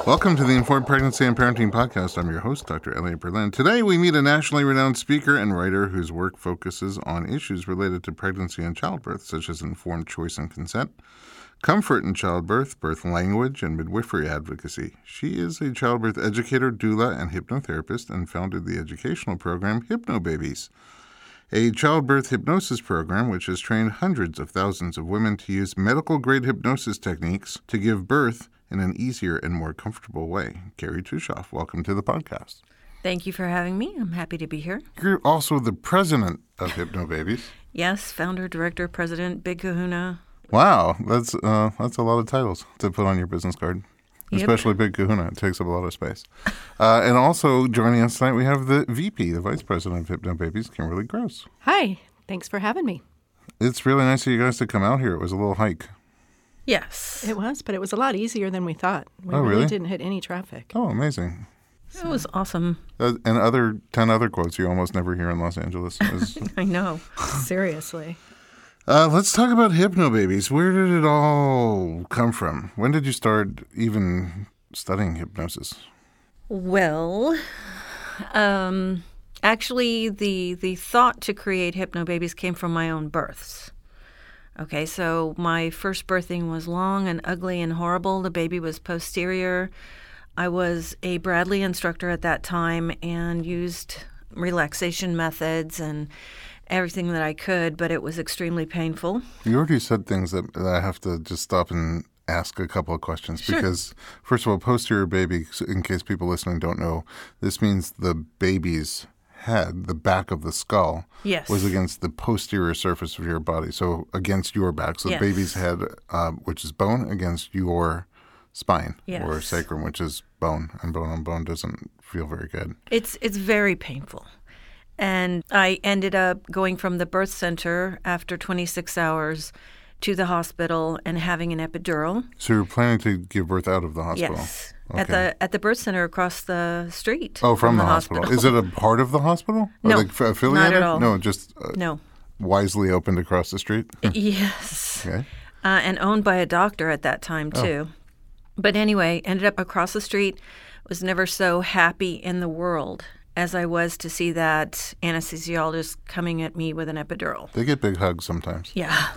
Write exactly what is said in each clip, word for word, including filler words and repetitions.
Welcome to the Informed Pregnancy and Parenting Podcast. I'm your host, Doctor Elliot Berlin. Today, we meet a nationally renowned speaker and writer whose work focuses on issues related to pregnancy and childbirth, such as informed choice and consent, comfort in childbirth, birth language, and midwifery advocacy. She is a childbirth educator, doula, and hypnotherapist, and founded the educational program HypnoBabies, a childbirth hypnosis program which has trained hundreds of thousands of women to use medical-grade hypnosis techniques to give birth in an easier and more comfortable way. Carrie Tushoff, welcome to the podcast. Thank you for having me. I'm happy to be here. You're also the president of HypnoBabies. Yes, founder, director, president, big kahuna. Wow, that's uh, that's a lot of titles to put on your business card, Yep. especially big kahuna. It takes up a lot of space. Uh, and also joining us tonight, we have the V P, the vice president of HypnoBabies, Kimberly Gross. Hi, thanks for having me. It's really nice of you guys to come out here. It was a little hike. Yes. It was, but it was a lot easier than we thought. We Oh, really? didn't hit any traffic. Oh, amazing. It was awesome. Uh, and other ten other quotes you almost never hear in Los Angeles. Is, I know. Seriously. uh, let's talk about HypnoBabies. Where did it all come from? When did you start even studying hypnosis? Well, um, actually, the the thought to create HypnoBabies came from my own births. Okay, so my first birthing was long and ugly and horrible. The baby was posterior. I was a Bradley instructor at that time and used relaxation methods and everything that I could, but it was extremely painful. You already said things that, that I have to just stop and ask a couple of questions. Sure. Because, first of all, posterior baby, in case people listening don't know, this means the baby's head, the back of the skull, Yes. was against the posterior surface of your body, so against your back. So Yes. the baby's head, uh, which is bone, against your spine, Yes. or sacrum, which is bone, and bone on bone doesn't feel very good. It's it's very painful. And I ended up going from the birth center after twenty-six hours to the hospital and having an epidural. So you're planning to give birth out of the hospital? Yes. Okay. At the at the birth center across the street. Oh, from, the, hospital. Is it a part of the hospital? Or No, like f- affiliated? not at all. No, just uh, No. wisely opened across the street? Yes. Okay. Uh, and owned by a doctor at that time, too. But anyway, ended up across the street, was never so happy in the world as I was to see that anesthesiologist coming at me with an epidural. They get big hugs sometimes. Yeah.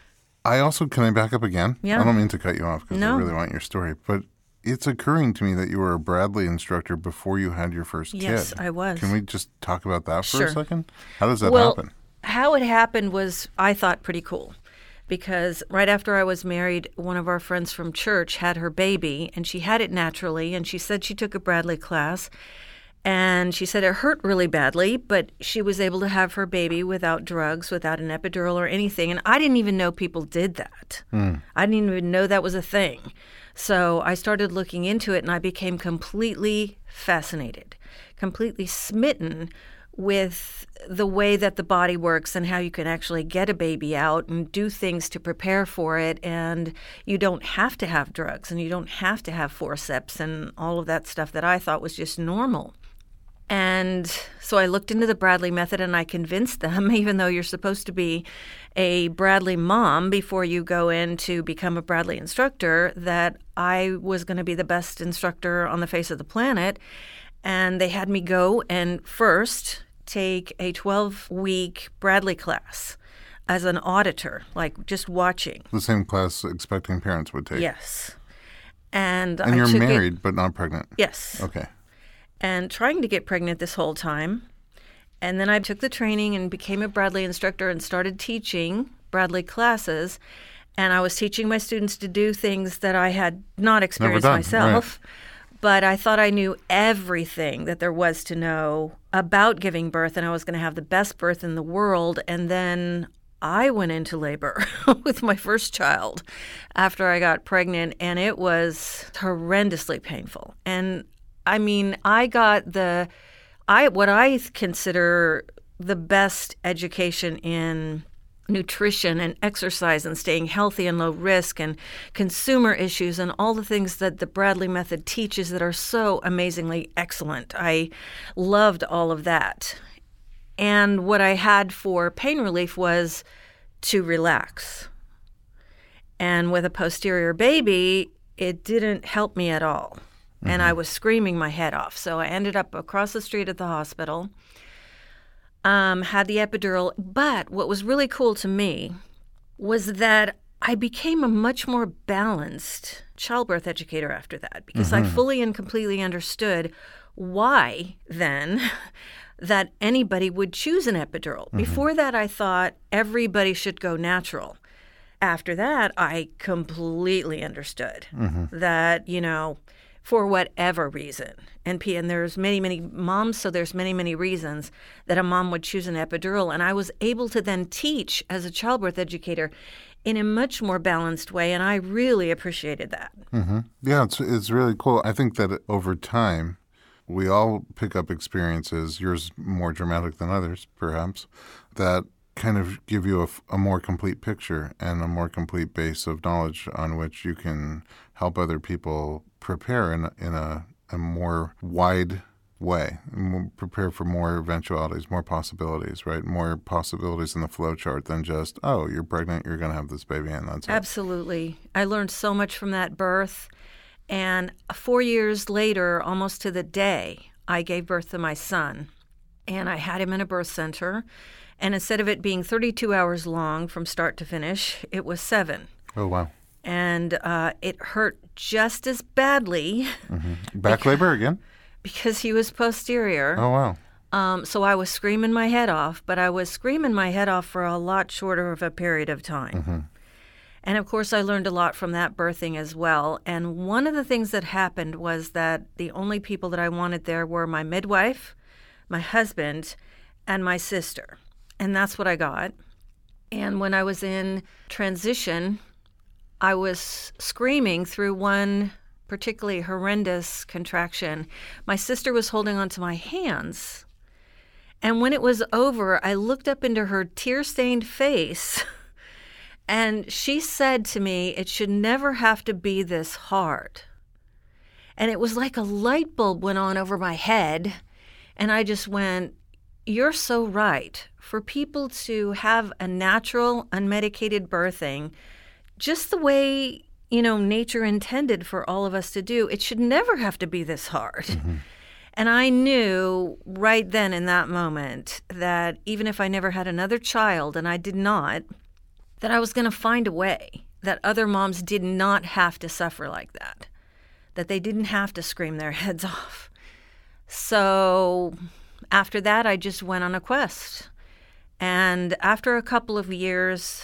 I also, can I back up again? Yeah. I don't mean to cut you off because I No. really want your story, but it's occurring to me that you were a Bradley instructor before you had your first Yes, kid. I was. Can we just talk about that for Sure. a second? How does that well, happen? how it happened was, I thought, pretty cool. Because right after I was married, one of our friends from church had her baby, and she had it naturally, and she said she took a Bradley class, and she said it hurt really badly, but she was able to have her baby without drugs, without an epidural or anything, and I didn't even know people did that. Mm. I didn't even know that was a thing. So I started looking into it, and I became completely fascinated, completely smitten with the way that the body works and how you can actually get a baby out and do things to prepare for it. And you don't have to have drugs and you don't have to have forceps and all of that stuff that I thought was just normal. And so I looked into the Bradley method and I convinced them, even though you're supposed to be a Bradley mom before you go in to become a Bradley instructor, that I was going to be the best instructor on the face of the planet. And they had me go and first take a twelve-week Bradley class as an auditor, like just watching. The same class expecting parents would take. Yes. And, And I you're took married It, but not pregnant. yes. Okay. And trying to get pregnant this whole time. And then I took the training and became a Bradley instructor and started teaching Bradley classes. And I was teaching my students to do things that I had not experienced done, myself. But I thought I knew everything that there was to know about giving birth, and I was going to have the best birth in the world. And then I went into labor with my first child after I got pregnant, and it was horrendously painful. And I mean, I got the, I what I consider the best education in nutrition and exercise and staying healthy and low risk and consumer issues and all the things that the Bradley method teaches that are so amazingly excellent. I loved all of that. And what I had for pain relief was to relax. And with a posterior baby, it didn't help me at all. and I was screaming my head off. So I ended up across the street at the hospital, um, had the epidural. But what was really cool to me was that I became a much more balanced childbirth educator after that, because I fully and completely understood why then that anybody would choose an epidural. Mm-hmm. Before that, I thought everybody should go natural. After that, I completely understood mm-hmm. that, you know, for whatever reason, and, P- and there's many, many moms, so there's many, many reasons that a mom would choose an epidural. And I was able to then teach as a childbirth educator in a much more balanced way, and I really appreciated that. Mm-hmm. Yeah, it's it's really cool. I think that over time, we all pick up experiences, yours more dramatic than others, perhaps, that kind of give you a, a more complete picture and a more complete base of knowledge on which you can help other people prepare in, in a, a more wide way, and prepare for more eventualities, more possibilities, right? More possibilities in the flow chart than just, oh, you're pregnant, you're going to have this baby, and that's it. Absolutely. I learned so much from that birth. And four years later, almost to the day, I gave birth to my son. And I had him in a birth center. And instead of it being thirty-two hours long from start to finish, it was seven. Oh, wow. And uh, it hurt just as badly. Mm-hmm. Back labor again? Because he was posterior. Oh, wow. Um, so I was screaming my head off, but I was screaming my head off for a lot shorter of a period of time. Mm-hmm. And, of course, I learned a lot from that birthing as well. And one of the things that happened was that the only people that I wanted there were my midwife, my husband, and my sister. And that's what I got. And when I was in transition, I was screaming through one particularly horrendous contraction. My sister was holding onto my hands. And when it was over, I looked up into her tear-stained face. And she said to me, it should never have to be this hard. And it was like a light bulb went on over my head. And I just went, you're so right. For people to have a natural, unmedicated birthing, just the way, you know, nature intended for all of us to do, it should never have to be this hard. Mm-hmm. And I knew right then in that moment that even if I never had another child, and I did not, that I was going to find a way that other moms did not have to suffer like that, that they didn't have to scream their heads off. So after that, I just went on a quest. And after a couple of years,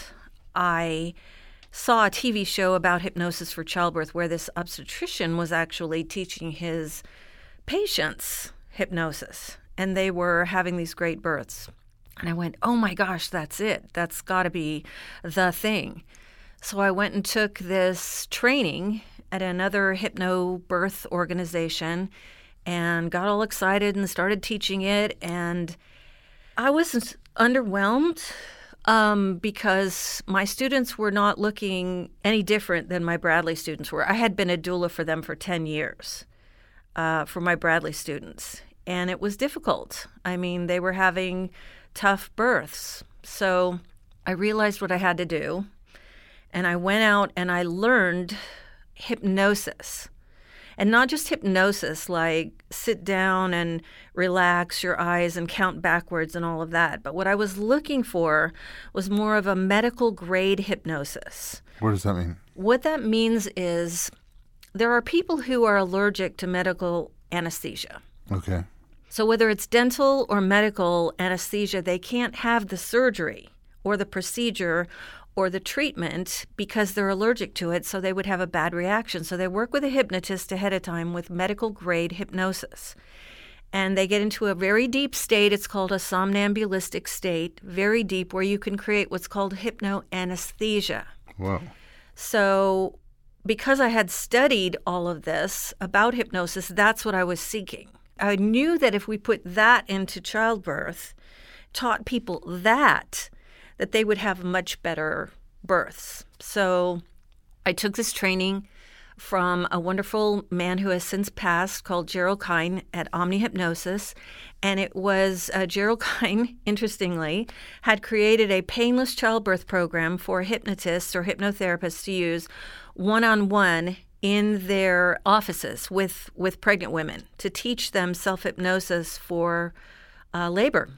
I saw a T V show about hypnosis for childbirth where this obstetrician was actually teaching his patients hypnosis, and they were having these great births. And I went, oh my gosh, that's it. That's got to be the thing. So I went and took this training at another hypnobirth organization and got all excited and started teaching it. And I was underwhelmed um, because my students were not looking any different than my Bradley students were. I had been a doula for them for ten years, uh, for my Bradley students. And it was difficult. I mean, they were having tough births. So I realized what I had to do, and I went out and I learned hypnosis. And not just hypnosis, like sit down and relax your eyes and count backwards and all of that. But what I was looking for was more of a medical grade hypnosis. What does that mean? What that means is there are people who are allergic to medical anesthesia. Okay. So whether it's dental or medical anesthesia, they can't have the surgery or the procedure or the treatment because they're allergic to it, so they would have a bad reaction. So they work with a hypnotist ahead of time with medical-grade hypnosis. And they get into a very deep state. It's called a somnambulistic state, very deep, where you can create what's called hypnoanesthesia. Wow. So because I had studied all of this about hypnosis, that's what I was seeking. I knew that if we put that into childbirth, taught people that, that they would have much better births. So I took this training from a wonderful man who has since passed called Gerald Kine at Omni Hypnosis. And it was uh, Gerald Kine, interestingly, had created a painless childbirth program for hypnotists or hypnotherapists to use one-on-one in their offices with, with pregnant women to teach them self-hypnosis for uh, labor.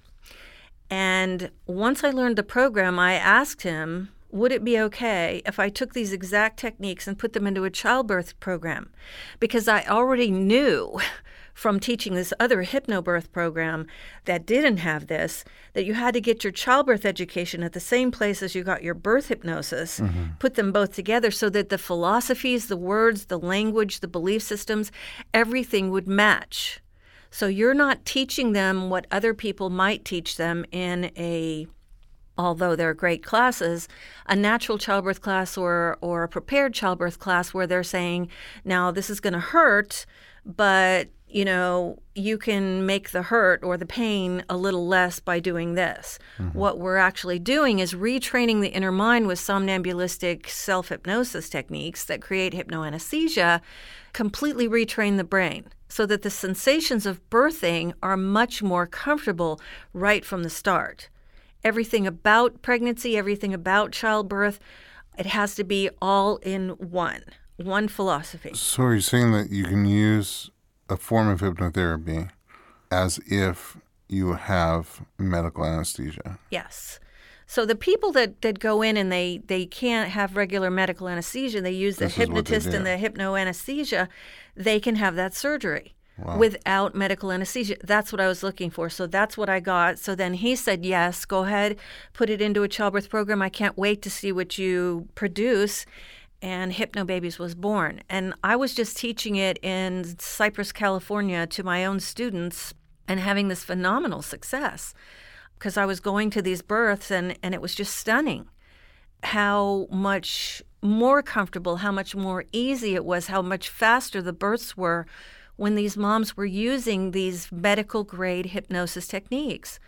And once I learned the program, I asked him, would it be okay if I took these exact techniques and put them into a childbirth program? Because I already knew from teaching this other hypnobirth program that didn't have this, that you had to get your childbirth education at the same place as you got your birth hypnosis, mm-hmm. put them both together so that the philosophies, the words, the language, the belief systems, everything would match. So you're not teaching them what other people might teach them in a, although they're great classes, a natural childbirth class or, or a prepared childbirth class where they're saying, now this is going to hurt, but you know, you can make the hurt or the pain a little less by doing this. Mm-hmm. What we're actually doing is retraining the inner mind with somnambulistic self-hypnosis techniques that create hypnoanesthesia, completely retrain the brain so that the sensations of birthing are much more comfortable right from the start. Everything about pregnancy, everything about childbirth, it has to be all in one, one philosophy. So are you saying that you can use a form of hypnotherapy as if you have medical anesthesia? Yes. So the people that, that go in and they, they can't have regular medical anesthesia, they use the This hypnotist and the hypnoanesthesia, they can have that surgery. Wow. Without medical anesthesia. That's what I was looking for. So that's what I got. So then he said, yes, go ahead, put it into a childbirth program. I can't wait to see what you produce. And Hypnobabies was born. And I was just teaching it in Cypress, California to my own students and having this phenomenal success because I was going to these births and, and it was just stunning how much more comfortable, how much more easy it was, how much faster the births were when these moms were using these medical grade hypnosis techniques.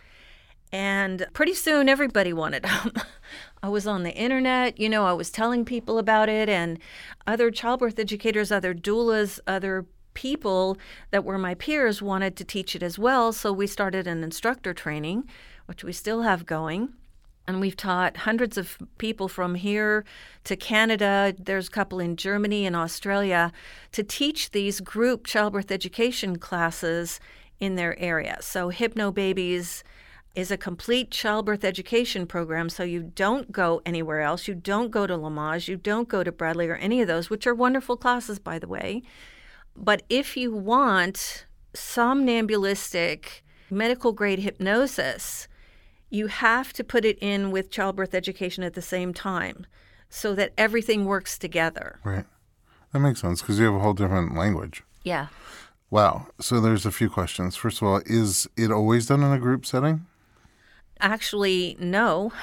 And pretty soon everybody wanted them. I was on the internet, you know, I was telling people about it, and other childbirth educators, other doulas, other people that were my peers wanted to teach it as well. So we started an instructor training, which we still have going. And we've taught hundreds of people from here to Canada. There's a couple in Germany and Australia to teach these group childbirth education classes in their area. So Hypnobabies is a complete childbirth education program, so you don't go anywhere else. You don't go to Lamaze. You don't go to Bradley or any of those, which are wonderful classes, by the way. But if you want somnambulistic medical-grade hypnosis, you have to put it in with childbirth education at the same time so that everything works together. Right. That makes sense because you have a whole different language. Yeah. Wow. So there's a few questions. First of all, is it always done in a group setting? Actually, no.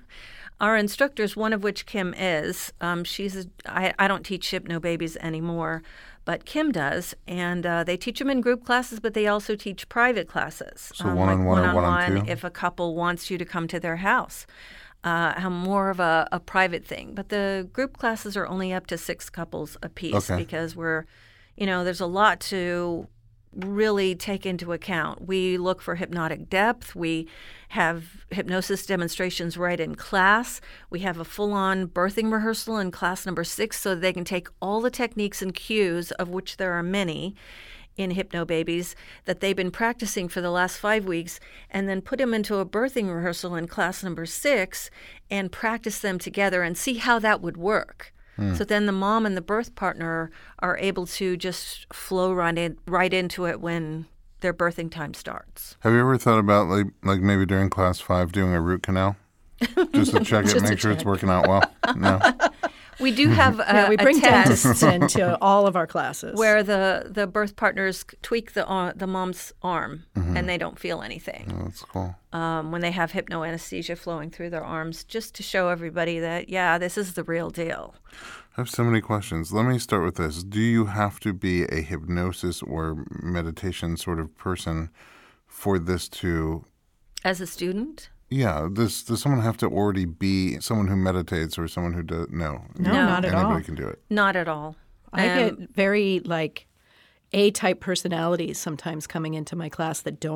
Our instructors, one of which Kim is, um, she's a, I, I don't teach Hypnobabies anymore, but Kim does, and uh, they teach them in group classes, but they also teach private classes. So um, one-on-one like or one-on-two? if a couple wants you to come to their house. Uh, more of a, a private thing. But the group classes are only up to six couples apiece Okay. because we're, you know, there's a lot to really take into account. We look for hypnotic depth. We have hypnosis demonstrations right in class. We have a full-on birthing rehearsal in class number six so they can take all the techniques and cues, of which there are many in Hypnobabies, that they've been practicing for the last five weeks, and then put them into a birthing rehearsal in class number six and practice them together and see how that would work. Hmm. So then the mom and the birth partner are able to just flow right in, right into it when their birthing time starts. Have you ever thought about, like, like maybe during class five, doing a root canal? Just to check it, Just make to sure check. it's working out well? No? We do have a, Yeah, we bring a test dentists into all of our classes. where the, the birth partners tweak the uh, the mom's arm and they don't feel anything. Oh, that's cool. Um, when they have hypnoanesthesia flowing through their arms, just to show everybody that, yeah, this is the real deal. I have so many questions. Let me start with this. Do you have to be a hypnosis or meditation sort of person for this to... As a student? Yeah, does, does someone have to already be someone who meditates or someone who does... No. No, No. not at all. Anybody can do it. Not at all. I Um, get very, like, A-type personalities sometimes coming into my class that don't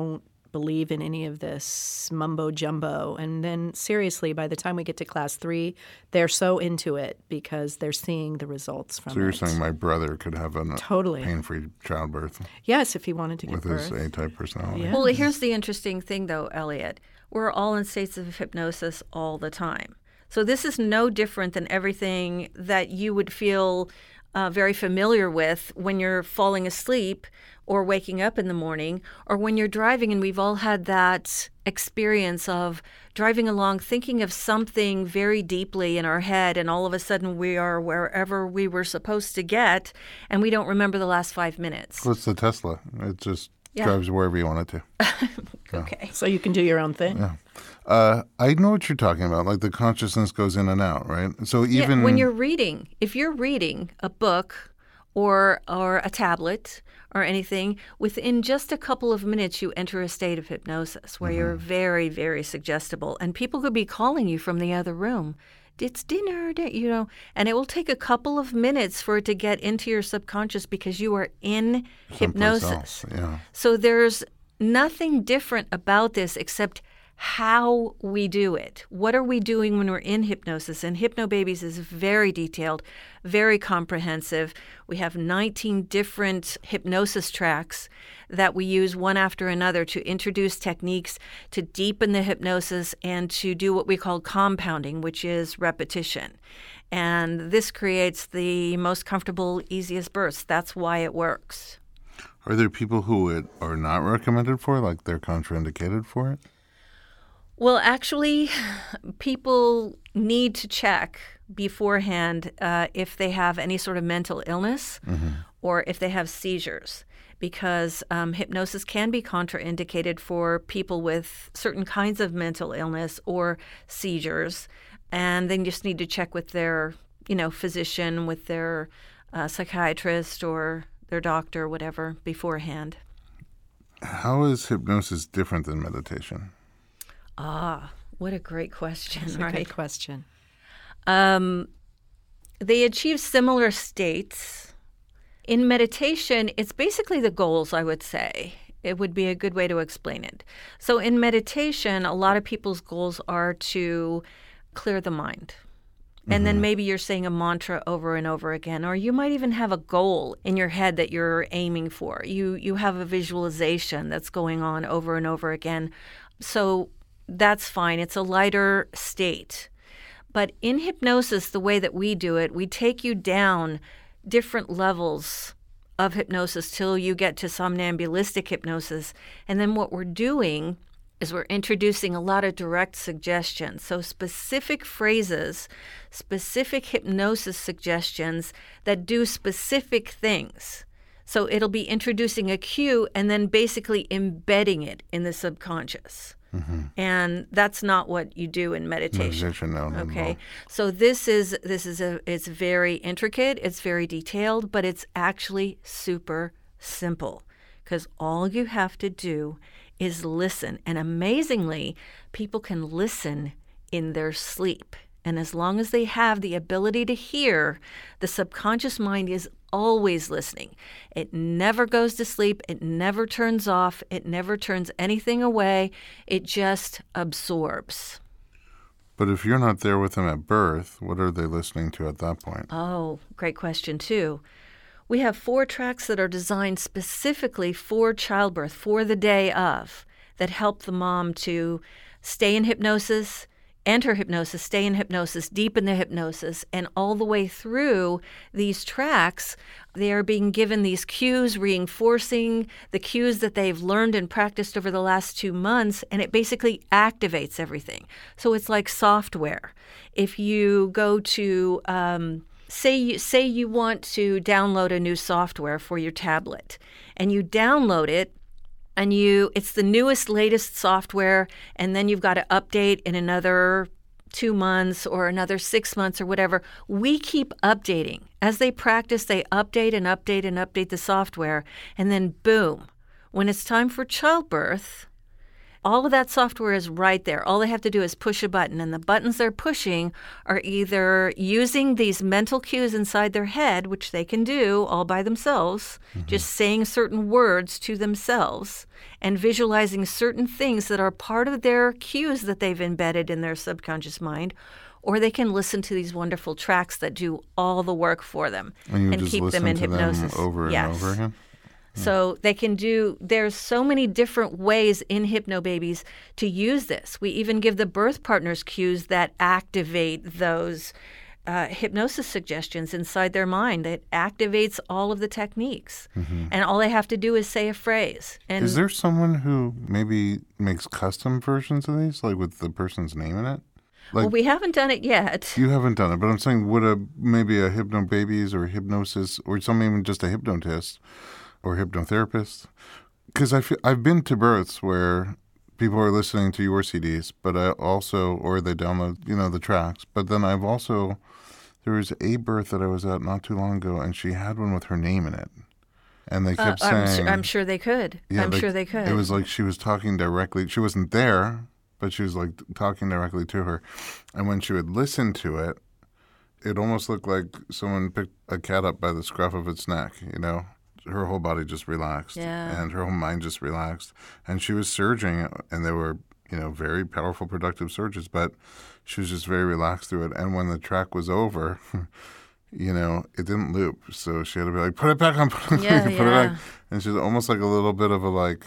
believe in any of this mumbo jumbo. And then seriously, by the time we get to class three, they're so into it because they're seeing the results from it. So you're saying my brother could have a totally pain-free childbirth? Yes, if he wanted to give with birth. his A-type personality. Yeah. Well, here's the interesting thing, though, Elliot. We're all in states of hypnosis all the time. So this is no different than everything that you would feel uh, very familiar with when you're falling asleep or waking up in the morning, or when you're driving. And we've all had that experience of driving along thinking of something very deeply in our head, and all of a sudden we are wherever we were supposed to get, and we don't remember the last five minutes. Well, it's the Tesla. It just Yeah. drives wherever you want it to. Okay. So you can do your own thing. Yeah. Uh, I know what you're talking about. Like the consciousness goes in and out, right? So even Yeah, when you're reading, if you're reading a book or or a tablet or anything, within just a couple of minutes you enter a state of hypnosis where mm-hmm. you're very, very suggestible. And people could be calling you from the other room. It's dinner, you know, and it will take a couple of minutes for it to get into your subconscious because you are in Someplace hypnosis. else, yeah. So there's nothing different about this except how we do it. What are we doing when we're in hypnosis? And Hypnobabies is very detailed, very comprehensive. We have nineteen different hypnosis tracks that we use one after another to introduce techniques to deepen the hypnosis and to do what we call compounding, which is repetition. And this creates the most comfortable, easiest bursts. That's why it works. Are there people who it are not recommended for, like they're contraindicated for it? Well, actually, people need to check beforehand uh, if they have any sort of mental illness mm-hmm. or if they have seizures, because um, hypnosis can be contraindicated for people with certain kinds of mental illness or seizures, and they just need to check with their, you know, physician, with their uh, psychiatrist or their doctor, whatever, beforehand. How is hypnosis different than meditation? Ah, what a great question, That's right? a good question. Um, they achieve similar states. In meditation, it's basically the goals, I would say. It would be a good way to explain it. So in meditation, a lot of people's goals are to clear the mind. And mm-hmm. then maybe you're saying a mantra over and over again, or you might even have a goal in your head that you're aiming for. You you have a visualization that's going on over and over again. So that's fine. It's a lighter state. But in hypnosis, the way that we do it, we take you down different levels of hypnosis till you get to somnambulistic hypnosis. And then what we're doing is we're introducing a lot of direct suggestions. So specific phrases, specific hypnosis suggestions that do specific things. So it'll be introducing a cue and then basically embedding it in the subconscious. Mm-hmm. And that's not what you do in meditation. Meditation, no, no, okay. no. So this is this is a it's very intricate, it's very detailed, but it's actually super simple because all you have to do is listen. And amazingly, people can listen in their sleep. And as long as they have the ability to hear, the subconscious mind is always listening. It never goes to sleep. It never turns off. It never turns anything away. It just absorbs. But if you're not there with them at birth, what are they listening to at that point? Oh, great question, too. We have four tracks that are designed specifically for childbirth, for the day of, that help the mom to stay in hypnosis, enter hypnosis, stay in hypnosis, deepen the hypnosis, and all the way through these tracks, they are being given these cues, reinforcing the cues that they've learned and practiced over the last two months, and it basically activates everything. So it's like software. If you go to, um, say, you, say you want to download a new software for your tablet, and you download it, and you it's the newest, latest software, and then you've got to update in another two months or another six months or whatever. We keep updating. As they practice, they update and update and update the software, and then boom, when it's time for childbirth, All of that software is right there. All they have to do is push a button, and the buttons they're pushing are either using these mental cues inside their head, which they can do all by themselves, mm-hmm. just saying certain words to themselves and visualizing certain things that are part of their cues that they've embedded in their subconscious mind, or they can listen to these wonderful tracks that do all the work for them and, and keep them in hypnosis. Them over and yes. over again? So they can do, there's so many different ways in Hypnobabies to use this. We even give the birth partners cues that activate those uh, hypnosis suggestions inside their mind. It activates all of the techniques. Mm-hmm. And all they have to do is say a phrase. And is there someone who maybe makes custom versions of these, like with the person's name in it? Like, well, we haven't done it yet. You haven't done it, but I'm saying would a maybe a Hypnobabies or hypnosis or some even just a hypnotist or hypnotherapist, because I feel, I've been to births where people are listening to your C Ds, but I also, or they download, you know, the tracks. But then I've also, there was a birth that I was at not too long ago, and she had one with her name in it. And they kept uh, I'm saying... Su- I'm sure they could. Yeah, I'm like, sure they could. It was like she was talking directly. She wasn't there, but she was like talking directly to her. And when she would listen to it, it almost looked like someone picked a cat up by the scruff of its neck, you know? Her whole body just relaxed, yeah. and her whole mind just relaxed. And she was surging, and they were, you know, very powerful, productive surges, but she was just very relaxed through it. And when the track was over, you know, it didn't loop. So she had to be like, put it back on, put it, yeah, put yeah. it back. And she was almost like a little bit of a, like,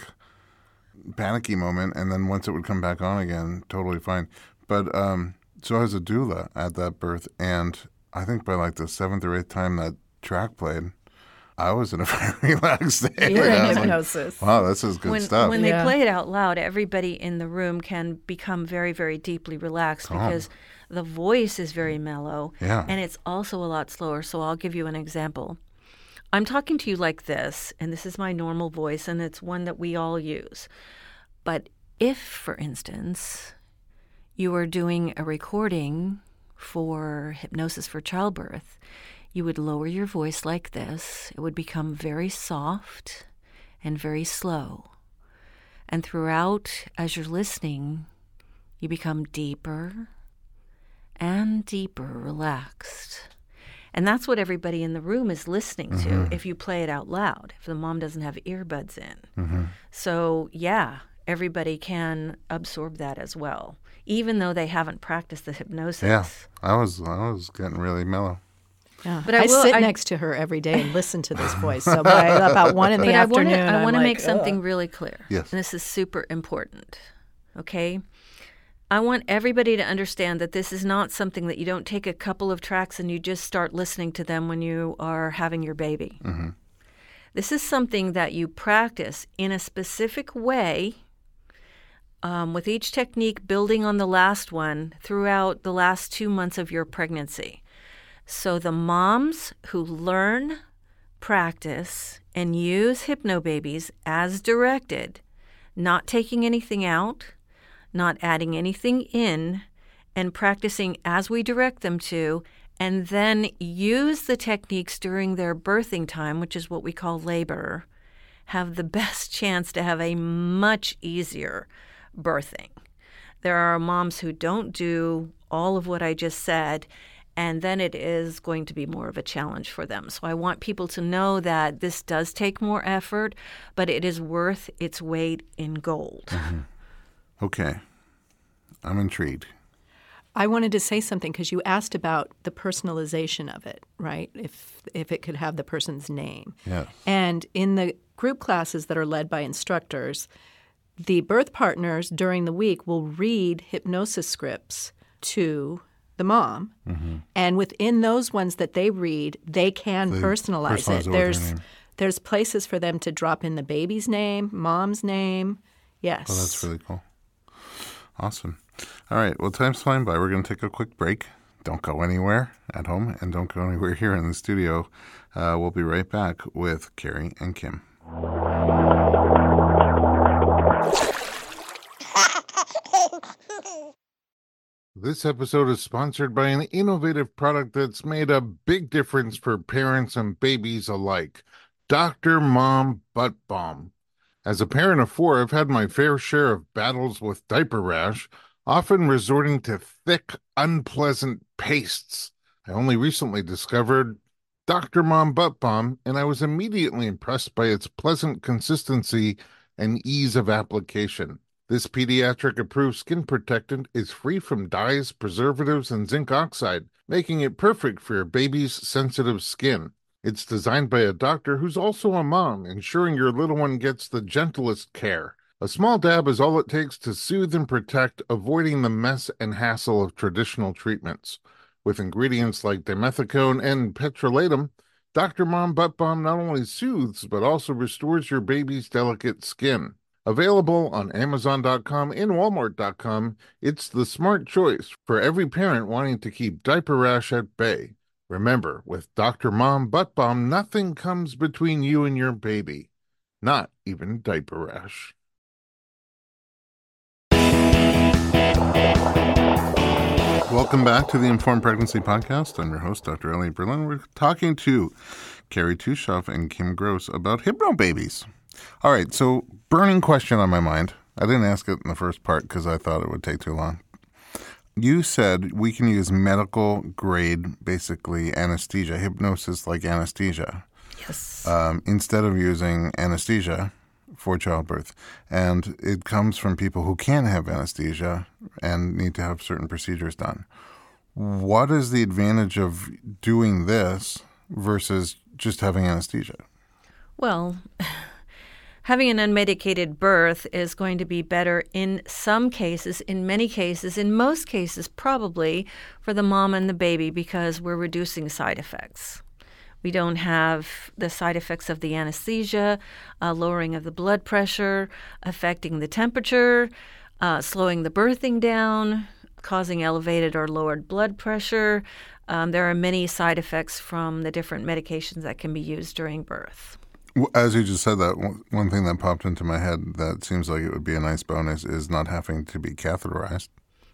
panicky moment. And then once it would come back on again, totally fine. But um, so I was a doula at that birth, and I think by, like, the seventh or eighth time that track played, I was in a very relaxed state. You're in like, hypnosis. Wow, this is good when, stuff. When yeah. they play it out loud, everybody in the room can become very, very deeply relaxed Calm. because the voice is very mellow, yeah. and it's also a lot slower. So I'll give you an example. I'm talking to you like this, and this is my normal voice, and it's one that we all use. But if, for instance, you were doing a recording for Hypnosis for Childbirth, you would lower your voice like this. It would become very soft and very slow. And throughout, as you're listening, you become deeper and deeper relaxed. And that's what everybody in the room is listening to mm-hmm. if you play it out loud, if the mom doesn't have earbuds in. Mm-hmm. So, yeah, everybody can absorb that as well, even though they haven't practiced the hypnosis. Yeah, I was, I was getting really mellow. Yeah. But I, I will, sit I, next to her every day and listen to this voice. So by about one in the afternoon, I want to like, make something Ugh. really clear. Yes. And this is super important. Okay? I want everybody to understand that this is not something that you don't take a couple of tracks and you just start listening to them when you are having your baby. Mm-hmm. This is something that you practice in a specific way, um, with each technique building on the last one throughout the last two months of your pregnancy. So the moms who learn, practice, and use Hypnobabies as directed, not taking anything out, not adding anything in, and practicing as we direct them to, and then use the techniques during their birthing time, which is what we call labor, have the best chance to have a much easier birthing. There are moms who don't do all of what I just said, and then it is going to be more of a challenge for them. So I want people to know that this does take more effort, but it is worth its weight in gold. Mm-hmm. Okay. I'm intrigued. I wanted to say something because you asked about the personalization of it, right? If if it could have the person's name. Yeah. And in the group classes that are led by instructors, the birth partners during the week will read hypnosis scripts to the mom, mm-hmm. and within those ones that they read, they can they personalize, personalize it. There's there's places for them to drop in the baby's name, mom's name. Yes. Oh, that's really cool. Awesome. All right. Well, time's flying by. We're going to take a quick break. Don't go anywhere at home, and don't go anywhere here in the studio. Uh, we'll be right back with Carrie and Kim. This episode is sponsored by an innovative product that's made a big difference for parents and babies alike. Doctor Mom Butt Balm. As a parent of four, I've had my fair share of battles with diaper rash, often resorting to thick, unpleasant pastes. I only recently discovered Doctor Mom Butt Balm, and I was immediately impressed by its pleasant consistency and ease of application. This pediatric-approved skin protectant is free from dyes, preservatives, and zinc oxide, making it perfect for your baby's sensitive skin. It's designed by a doctor who's also a mom, ensuring your little one gets the gentlest care. A small dab is all it takes to soothe and protect, avoiding the mess and hassle of traditional treatments. With ingredients like dimethicone and petrolatum, Doctor Mom Butt Balm not only soothes, but also restores your baby's delicate skin. Available on Amazon dot com and Walmart dot com, it's the smart choice for every parent wanting to keep diaper rash at bay. Remember, with Doctor Mom Butt Balm, nothing comes between you and your baby, not even diaper rash. Welcome back to the Informed Pregnancy Podcast. I'm your host, Doctor Elliot Berlin. We're talking to Carrie Tuschoff and Kim Gross about hypnobabies. All right, so burning question on my mind. I didn't ask it in the first part because I thought it would take too long. You said we can use medical grade, basically anesthesia, hypnosis like anesthesia. Yes. Um, instead of using anesthesia for childbirth. And it comes from people who can't have anesthesia and need to have certain procedures done. What is the advantage of doing this versus just having anesthesia? Well, having an unmedicated birth is going to be better in some cases, in many cases, in most cases probably for the mom and the baby because we're reducing side effects. We don't have the side effects of the anesthesia, uh, lowering of the blood pressure, affecting the temperature, uh, slowing the birthing down, causing elevated or lowered blood pressure. Um, there are many side effects from the different medications that can be used during birth. As you just said that, one thing that popped into my head that seems like it would be a nice bonus is not having to be catheterized.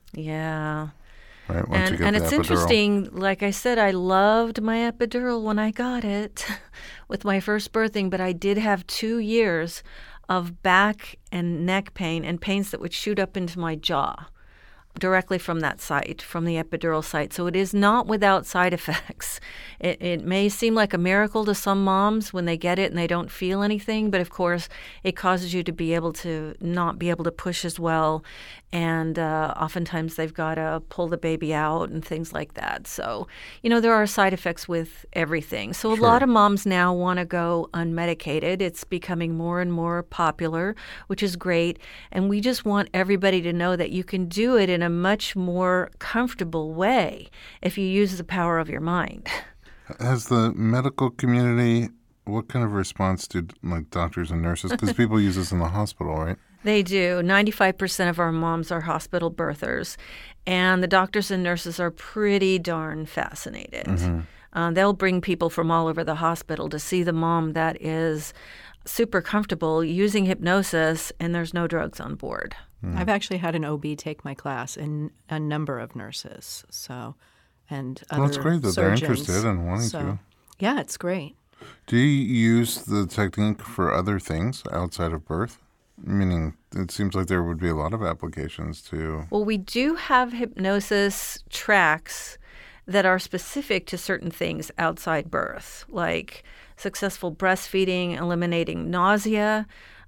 Yeah. Right, once and you get and the it's epidural. interesting, like I said, I loved my epidural when I got it with my first birthing, but I did have two years of back and neck pain and pains that would shoot up into my jaw directly from that site, from the epidural site. So it is not without side effects. It, it may seem like a miracle to some moms when they get it and they don't feel anything, but of course it causes you to be able to not be able to push as well. And uh, oftentimes they've got to pull the baby out and things like that. So, you know, there are side effects with everything. So a Sure. lot of moms now want to go unmedicated. It's becoming more and more popular, which is great. And we just want everybody to know that you can do it in a much more comfortable way if you use the power of your mind. Has the medical community, what kind of response do like doctors and nurses, because people use this in the hospital, right? They do. ninety-five percent of our moms are hospital birthers, and the doctors and nurses are pretty darn fascinated. Mm-hmm. Uh, they'll bring people from all over the hospital to see the mom that is super comfortable using hypnosis, and there's no drugs on board. Mm. I've actually had an O B take my class and a number of nurses. So, and other Well, it's great that surgeons. they're interested and wanting so, to. Yeah, it's great. Do you use the technique for other things outside of birth? Meaning, it seems like there would be a lot of applications to... Well, we do have hypnosis tracks that are specific to certain things outside birth, like successful breastfeeding, eliminating nausea.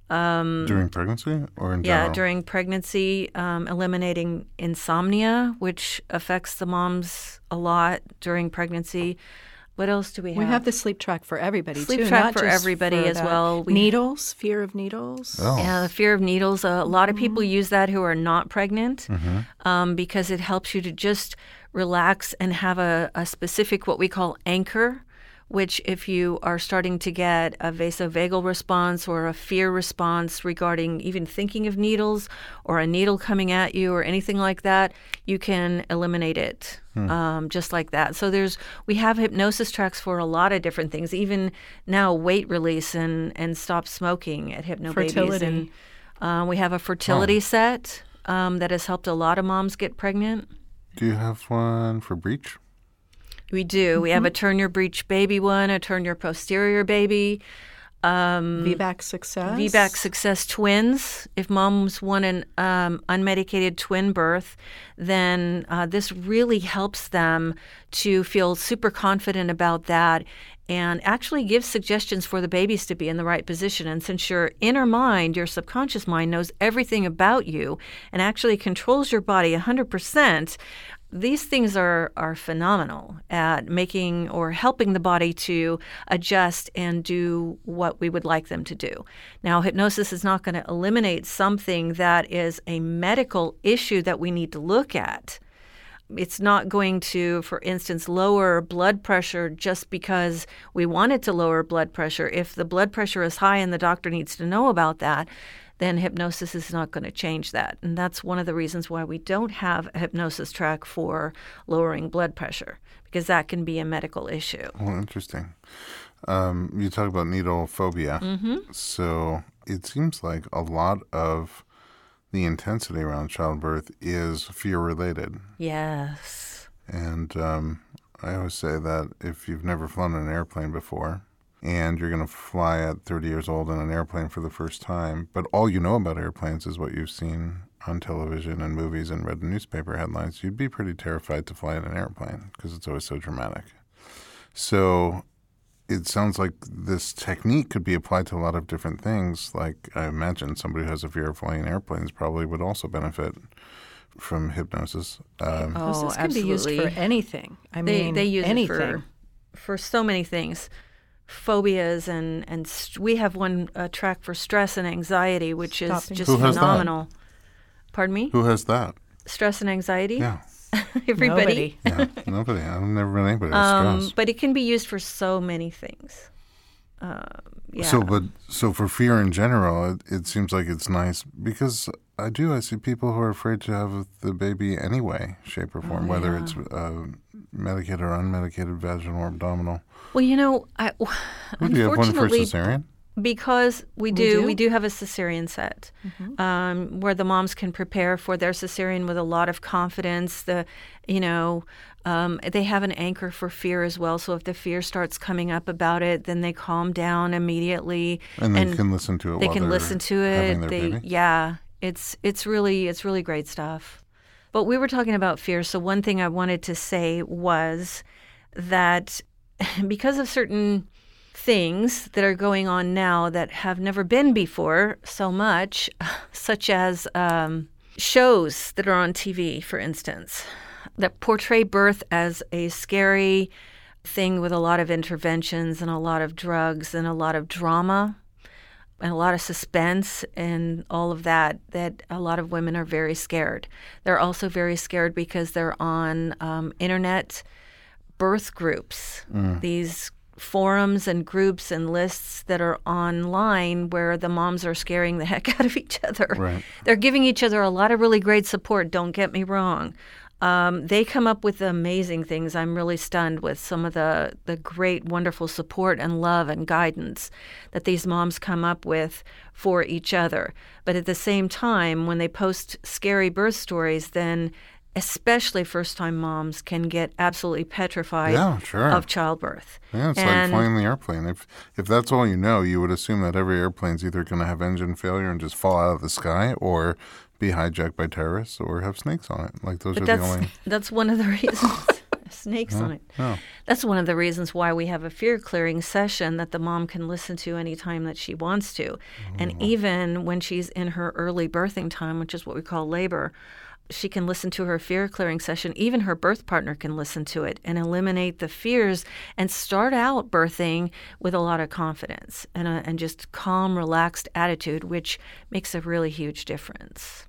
Um, during pregnancy or in yeah, general? during pregnancy, um, eliminating insomnia, which affects the moms a lot during pregnancy. What else do we have? We have the sleep track for everybody, sleep too. track not for just everybody for as that. well. We, needles, fear of needles. Oh. Yeah, the fear of needles. Uh, a lot of people use that who are not pregnant mm-hmm. um, because it helps you to just relax and have a, a specific what we call anchor, which if you are starting to get a vasovagal response or a fear response regarding even thinking of needles or a needle coming at you or anything like that, you can eliminate it hmm. um, just like that. So there's we have hypnosis tracks for a lot of different things, even now weight release and, and stop smoking at Hypnobabies. Fertility. And uh, we have a fertility oh. set um, that has helped a lot of moms get pregnant. Do you have one for breech? We do. Mm-hmm. We have a turn your breech baby one, a turn your posterior baby. Um, V BAC Success. V BAC Success Twins. If moms want an um, unmedicated twin birth, then uh, this really helps them to feel super confident about that and actually gives suggestions for the babies to be in the right position. And since your inner mind, your subconscious mind, knows everything about you and actually controls your body one hundred percent, these things are, are phenomenal at making or helping the body to adjust and do what we would like them to do. Now, hypnosis is not going to eliminate something that is a medical issue that we need to look at. It's not going to, for instance, lower blood pressure just because we want it to lower blood pressure. If the blood pressure is high and the doctor needs to know about that, then hypnosis is not going to change that. And that's one of the reasons why we don't have a hypnosis track for lowering blood pressure, because that can be a medical issue. Well, interesting. Um, you talk about needle phobia. Mm-hmm. So it seems like a lot of the intensity around childbirth is fear-related. Yes. And um, I always say that if you've never flown in an airplane before, and you're going to fly at thirty years old in an airplane for the first time, but all you know about airplanes is what you've seen on television and movies and read in newspaper headlines, you'd be pretty terrified to fly in an airplane because it's always so dramatic. So it sounds like this technique could be applied to a lot of different things. Like I imagine somebody who has a fear of flying in airplanes probably would also benefit from hypnosis. Um, Oh, Hypnosis can absolutely. be used for anything. I They, mean, they use anything. it for, for so many things. Phobias and, and st- we have one uh, track for stress and anxiety, which is Stopping. just Who has that? phenomenal. Pardon me? who has that? Stress and anxiety? Yeah. Everybody. Nobody. Yeah, nobody. I've never met anybody with Um, stress. but it can be used for so many things. Uh, yeah. So, but so for fear in general, it, it seems like it's nice because I do. I see people who are afraid to have the baby anyway, shape or form, Oh, whether yeah. it's uh, medicated or unmedicated, vaginal or abdominal. Well, you know, I, Would you have one for unfortunately, cesarean? because we do, do? we do have a cesarean set um, where the moms can prepare for their cesarean with a lot of confidence. The, you know, um, they have an anchor for fear as well. So if the fear starts coming up about it, then they calm down immediately. And they can listen to it. They while can they're listen to having it. their They, baby? yeah, it's it's really it's really great stuff. But we were talking about fear. So one thing I wanted to say was that because of certain things that are going on now that have never been before so much, such as um, shows that are on T V, for instance, that portray birth as a scary thing with a lot of interventions and a lot of drugs and a lot of drama and a lot of suspense and all of that, that a lot of women are very scared. They're also very scared because they're on um, internet birth groups, Mm. these forums and groups and lists that are online where the moms are scaring the heck out of each other. Right. They're giving each other a lot of really great support, don't get me wrong. Um, they come up with amazing things. I'm really stunned with some of the, the great, wonderful support and love and guidance that these moms come up with for each other. But at the same time, when they post scary birth stories, then especially first-time moms can get absolutely petrified Yeah, sure. of childbirth. Yeah, it's And- like flying the airplane. If if that's all you know, you would assume that every airplane's either going to have engine failure and just fall out of the sky, or be hijacked by terrorists, or have snakes on it. Like those But are that's the only. that's one of the reasons. Snakes on it. No. That's one of the reasons why we have a fear clearing session that the mom can listen to anytime that she wants to. And even when she's in her early birthing time, which is what we call labor, she can listen to her fear clearing session. Even her birth partner can listen to it and eliminate the fears and start out birthing with a lot of confidence and, a, and just calm, relaxed attitude, which makes a really huge difference.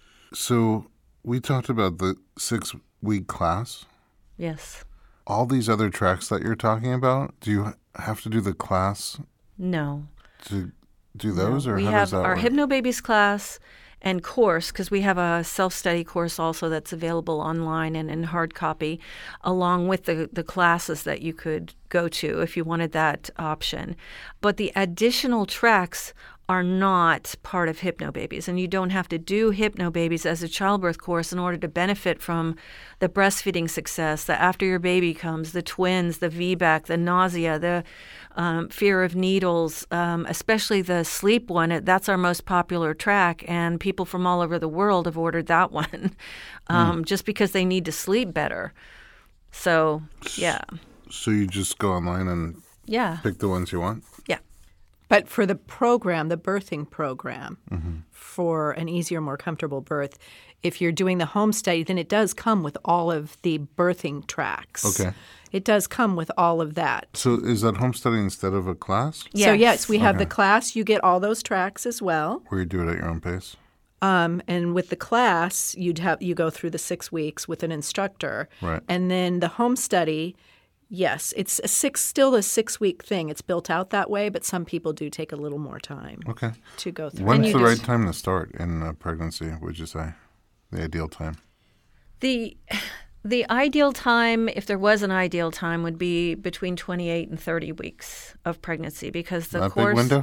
So we talked about the six-week class. Yes. All these other tracks that you're talking about, do you have to do the class No. to do those, No. or we how have does that our work? Hypnobabies class and course, because we have a self-study course also that's available online and in hard copy, along with the, the classes that you could go to if you wanted that option. But the additional tracks are not part of Hypnobabies, and you don't have to do Hypnobabies as a childbirth course in order to benefit from the breastfeeding success, the after your baby comes, the twins, the V BAC, the nausea, the um, fear of needles, um, especially the sleep one. That's our most popular track, and people from all over the world have ordered that one um, mm. just because they need to sleep better. So, yeah. So you just go online and yeah. pick the ones you want? Yeah. But for the program, the birthing program, mm-hmm. for an easier, more comfortable birth, if you're doing the home study, then it does come with all of the birthing tracks. Okay. It does come with all of that. So is that home study instead of a class? Yes. So, yes, we have okay. the class. You get all those tracks as well. Where you do it at your own pace? Um, and with the class, you'd have you go through the six weeks with an instructor. Right. And then the home study, yes, it's a six, still a six-week thing. It's built out that way, but some people do take a little more time okay. to go through. When's the just, right time to start in uh, pregnancy, would you say? The ideal time? The the ideal time, if there was an ideal time, would be between twenty-eight and thirty weeks of pregnancy because the that course... big window?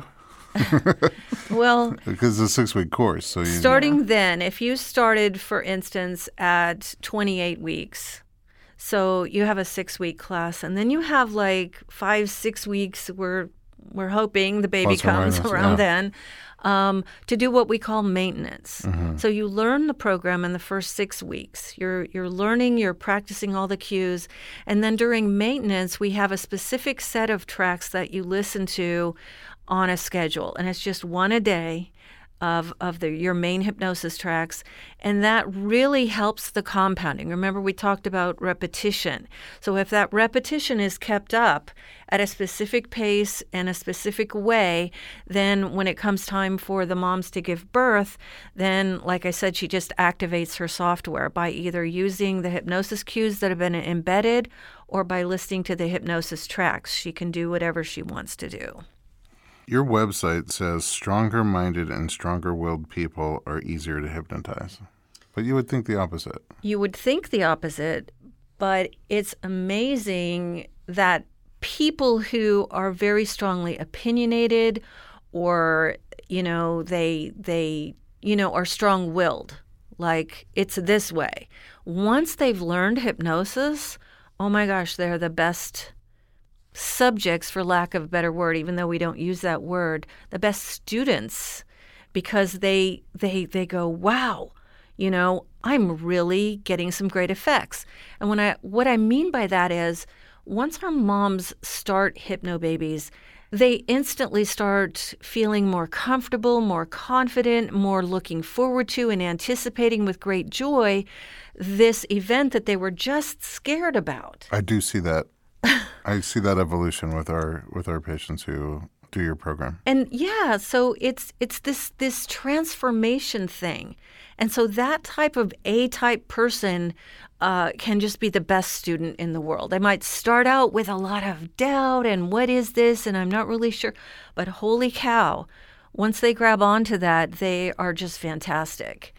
Well, because it's a six-week course. So you, starting yeah. then, if you started, for instance, at twenty-eight weeks, so you have a six-week class, and then you have like five, six weeks. We're we're hoping the baby Plus comes minus, around yeah. then um, to do what we call maintenance. Mm-hmm. So you learn the program in the first six weeks. You're you're learning, you're practicing all the cues, and then during maintenance, we have a specific set of tracks that you listen to on a schedule, and it's just one a day of of the your main hypnosis tracks, and that really helps the compounding. Remember, we talked about repetition. So if that repetition is kept up at a specific pace and a specific way, then when it comes time for the moms to give birth, then, like I said, she just activates her software by either using the hypnosis cues that have been embedded or by listening to the hypnosis tracks. She can do whatever she wants to do. Your website says stronger-minded and stronger-willed people are easier to hypnotize. But you would think the opposite. You would think the opposite, but it's amazing that people who are very strongly opinionated or, you know, they, they you know, are strong-willed, like it's this way. Once they've learned hypnosis, oh my gosh, they're the best subjects, for lack of a better word, even though we don't use that word, the best students, because they they they go, wow, you know, I'm really getting some great effects. And when I what I mean by that is, once our moms start Hypnobabies, they instantly start feeling more comfortable, more confident, more looking forward to and anticipating with great joy this event that they were just scared about. I do see that. I see that evolution with our with our patients who do your program. And yeah, so it's it's this this transformation thing. And so that type of A-type person uh, can just be the best student in the world. They might start out with a lot of doubt and what is this and I'm not really sure. But holy cow, once they grab onto that, they are just fantastic.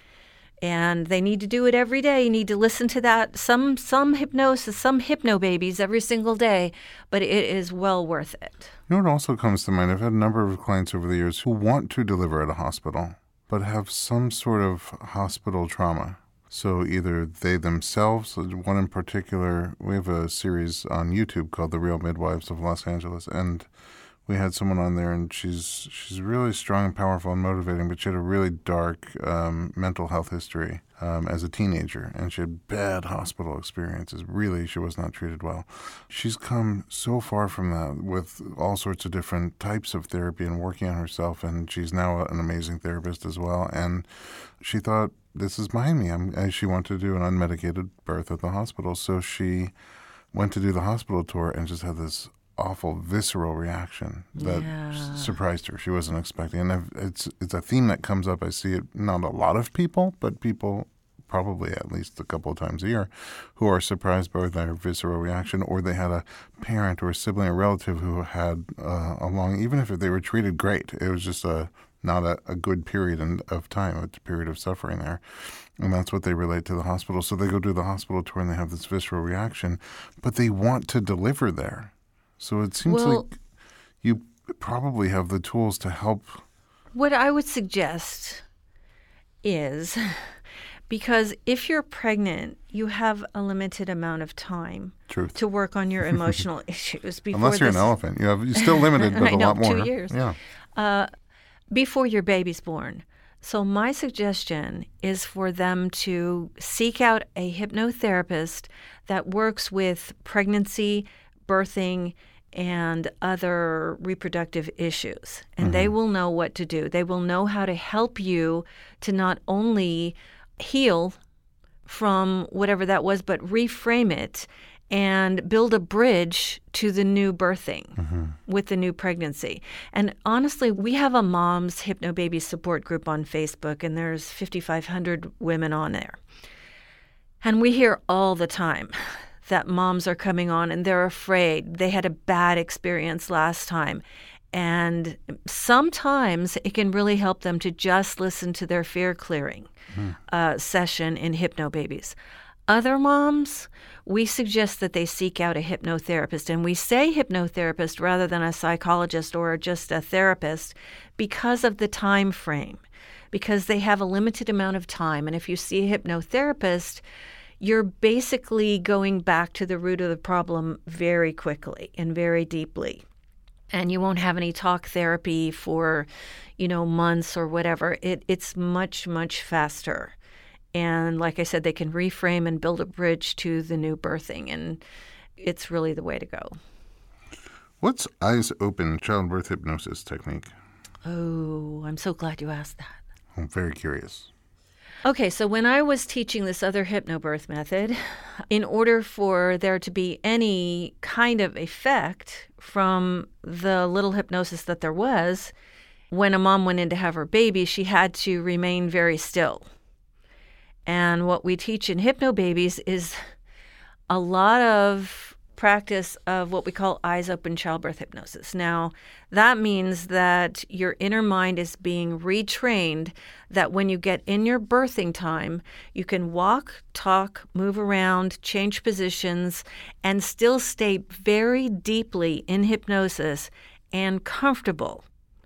And they need to do it every day. You need to listen to that, some some hypnosis, some Hypnobabies every single day, but it is well worth it. You know what also comes to mind? I've had a number of clients over the years who want to deliver at a hospital, but have some sort of hospital trauma. So either they themselves, one in particular, we have a series on YouTube called The Real Midwives of Los Angeles, and we had someone on there, and she's she's really strong and powerful and motivating, but she had a really dark um, mental health history um, as a teenager, and she had bad hospital experiences. Really, she was not treated well. She's come so far from that with all sorts of different types of therapy and working on herself, and she's now an amazing therapist as well. And she thought, this is behind me. I'm, and she wanted to do an unmedicated birth at the hospital, so she went to do the hospital tour and just had this awful visceral reaction that yeah. surprised her. She wasn't expecting. And I've, it's it's a theme that comes up. I see it not a lot of people, but people probably at least a couple of times a year who are surprised by their visceral reaction, or they had a parent or a sibling or relative who had uh, a long, even if they were treated great, it was just a not a, a good period in, of time, a period of suffering there. And that's what they relate to the hospital. So they go to the hospital tour and they have this visceral reaction, but they want to deliver there. So it seems well, like you probably have the tools to help What I would suggest is, because if you're pregnant, you have a limited amount of time Truth. to work on your emotional issues. Before Unless you're this, an elephant. You have, you're still limited, but I a know, lot more. two years. Yeah. Uh, before your baby's born. So my suggestion is for them to seek out a hypnotherapist that works with pregnancy, birthing, and other reproductive issues. And mm-hmm. they will know what to do. They will know how to help you to not only heal from whatever that was, but reframe it and build a bridge to the new birthing mm-hmm. with the new pregnancy. And honestly, we have a mom's Hypnobaby support group on Facebook, and there's fifty-five hundred women on there. And we hear all the time that moms are coming on and they're afraid. They had a bad experience last time. And sometimes it can really help them to just listen to their fear clearing mm. uh, session in Hypnobabies. Other moms, we suggest that they seek out a hypnotherapist. And we say hypnotherapist rather than a psychologist or just a therapist because of the time frame, because they have a limited amount of time. And if you see a hypnotherapist, you're basically going back to the root of the problem very quickly and very deeply. And you won't have any talk therapy for, you know, months or whatever. It, it's much, much faster. And like I said, they can reframe and build a bridge to the new birthing. And it's really the way to go. What's eyes open childbirth hypnosis technique? Oh, I'm so glad you asked that. I'm very curious. Okay, so when I was teaching this other hypnobirth method, in order for there to be any kind of effect from the little hypnosis that there was, when a mom went in to have her baby, she had to remain very still. And what we teach in Hypnobabies is a lot of practice of what we call eyes open childbirth hypnosis. Now, that means that your inner mind is being retrained, that when you get in your birthing time, you can walk, talk, move around, change positions, and still stay very deeply in hypnosis and comfortable,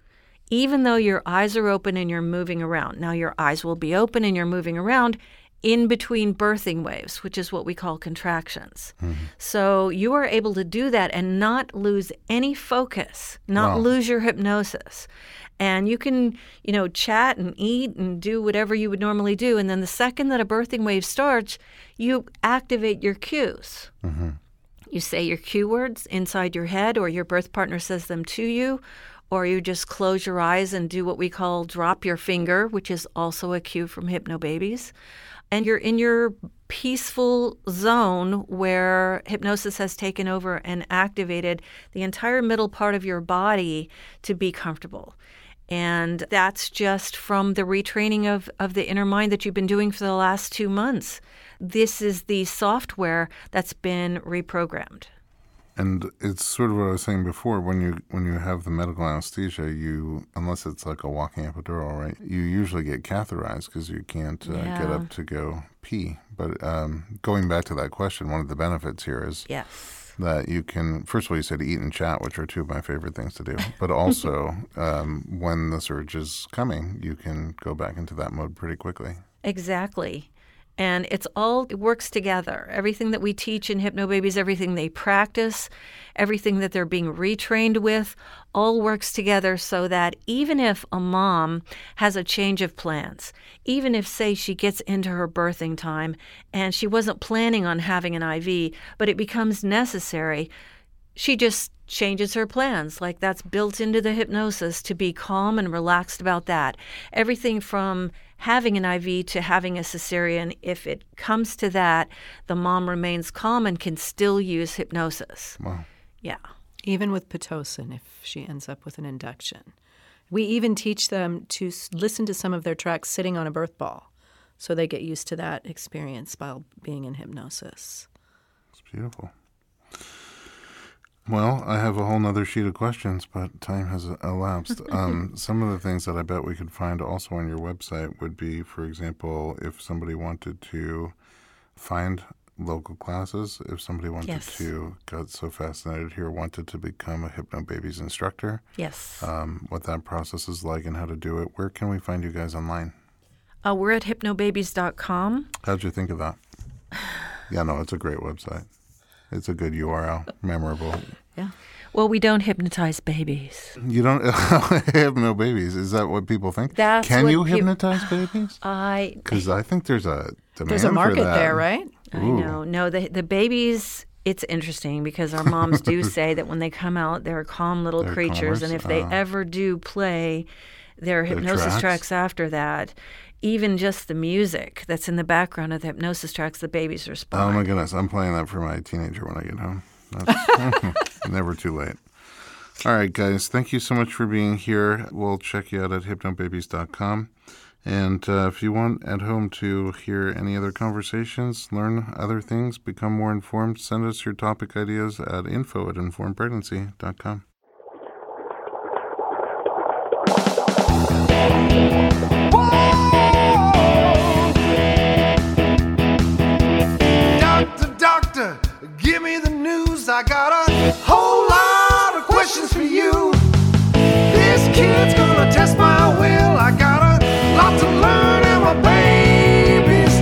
even though your eyes are open and you're moving around. Now, your eyes will be open and you're moving around in between birthing waves, which is what we call contractions. Mm-hmm. So you are able to do that and not lose any focus, not wow. lose your hypnosis. And you can, you know, chat and eat and do whatever you would normally do. And then the second that a birthing wave starts, you activate your cues. Mm-hmm. You say your cue words inside your head, or your birth partner says them to you, or you just close your eyes and do what we call drop your finger, which is also a cue from Hypnobabies. And you're in your peaceful zone where hypnosis has taken over and activated the entire middle part of your body to be comfortable. And that's just from the retraining of, of the inner mind that you've been doing for the last two months. This is the software that's been reprogrammed. And it's sort of what I was saying before. When you when you have the medical anesthesia, you unless it's like a walking epidural, right? You usually get catheterized because you can't uh, yeah. get up to go pee. But um, going back to that question, one of the benefits here is yes. that you can. First of all, you said eat and chat, which are two of my favorite things to do. But also, um, when the surge is coming, you can go back into that mode pretty quickly. Exactly. And it's all, it works together. Everything that we teach in Hypnobabies, everything they practice, everything that they're being retrained with, all works together so that even if a mom has a change of plans, even if, say, she gets into her birthing time and she wasn't planning on having an I V, but it becomes necessary, she just changes her plans. Like, that's built into the hypnosis to be calm and relaxed about that. Everything from having an I V to having a cesarean, if it comes to that, the mom remains calm and can still use hypnosis. Wow. Yeah. Even with Pitocin, if she ends up with an induction. We even teach them to listen to some of their tracks sitting on a birth ball, so they get used to that experience while being in hypnosis. It's beautiful. Well, I have a whole nother sheet of questions, but time has elapsed. Um, some of the things that I bet we could find also on your website would be, for example, if somebody wanted to find local classes. If somebody wanted Yes. to, got so fascinated here, wanted to become a Hypnobabies instructor, Yes. um, what that process is like and how to do it, where can we find you guys online? Uh, we're at hypnobabies dot com. How'd you think of that? Yeah, no, it's a great website. It's a good U R L, memorable. Yeah. Well, we don't hypnotize babies. You don't have no babies. Is that what people think? That's Can what you peop- hypnotize babies? I Because I think there's a demand There's a market for that. there, right? I Ooh. know. No, the the babies. It's interesting because our moms do say that when they come out, they're calm little They're creatures, calmers? and if they Oh. ever do play their hypnosis tracks? tracks after that, even just the music that's in the background of the hypnosis tracks, the babies respond. Oh my goodness, I'm playing that for my teenager when I get home. That's never too late. All right, guys, thank you so much for being here. We'll check you out at hypnobabies dot com. And uh, if you want at home to hear any other conversations, learn other things, become more informed, send us your topic ideas at info at informed pregnancy dot com. Doctor, doctor, give me the news. I got a whole lot of questions for you. This kid's gonna test my will. I got a lot to learn, and my babies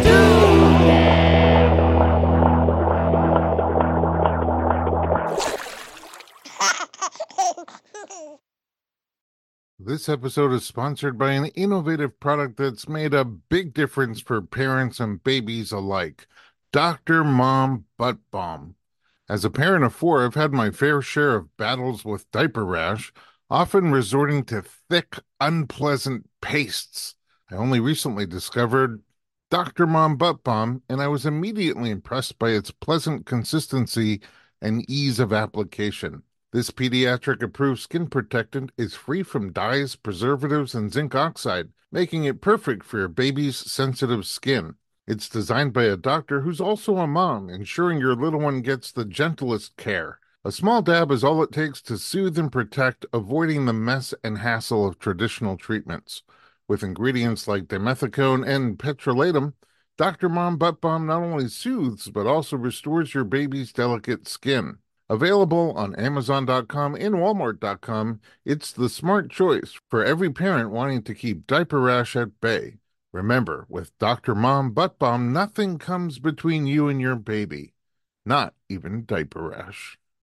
do. This episode is sponsored by an innovative product that's made a big difference for parents and babies alike. Doctor Mom Butt Balm. As a parent of four, I've had my fair share of battles with diaper rash, often resorting to thick, unpleasant pastes. I only recently discovered Doctor Mom Butt Balm, and I was immediately impressed by its pleasant consistency and ease of application. This pediatric-approved skin protectant is free from dyes, preservatives, and zinc oxide, making it perfect for your baby's sensitive skin. It's designed by a doctor who's also a mom, ensuring your little one gets the gentlest care. A small dab is all it takes to soothe and protect, avoiding the mess and hassle of traditional treatments. With ingredients like dimethicone and petrolatum, Doctor Mom Butt Balm not only soothes, but also restores your baby's delicate skin. Available on Amazon dot com and Walmart dot com, it's the smart choice for every parent wanting to keep diaper rash at bay. Remember, with Doctor Mom Butt Balm, nothing comes between you and your baby, not even diaper rash.